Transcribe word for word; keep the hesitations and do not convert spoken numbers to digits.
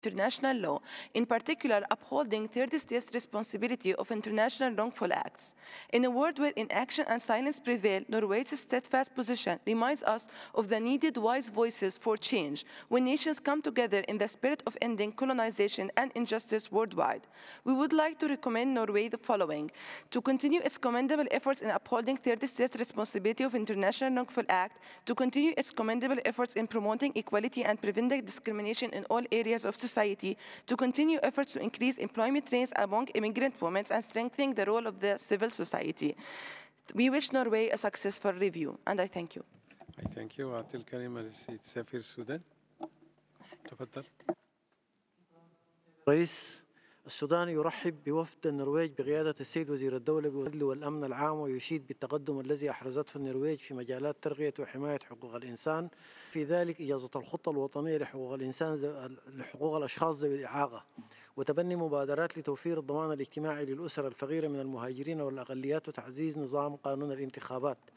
international law, in particular upholding third states' responsibility of international wrongful acts. In a world where inaction and silence prevail, Norway's steadfast position reminds us of the needed wise voices for change when nations come together in the spirit of ending colonization and injustice worldwide. We would like to recommend Norway the following: to continue its commendable efforts in upholding third states' responsibility of international wrongful act, to continue its commendable efforts in promoting equality and preventing discrimination in all areas of society, to continue efforts to increase employment rates among immigrant women and strengthening the role of the civil society. We wish Norway a successful review, and I thank you. I thank you. أعطي الكلمة للسيد سفير السودان. تفضل. رئيس السودان يرحب بوفد النرويج بقيادة السيد وزير الدولة بالعدل والأمن العام، ويشيد بالتقدم الذي أحرزته النرويج في مجالات ترقية وحماية حقوق الإنسان، في ذلك إجازة الخطة الوطنية لحقوق الإنسان لحقوق الأشخاص ذوي الإعاقة، وتبني مبادرات لتوفير الضمان الاجتماعي للأسر الفقيرة من المهاجرين والأقليات، وتعزيز نظام قانون الانتخابات.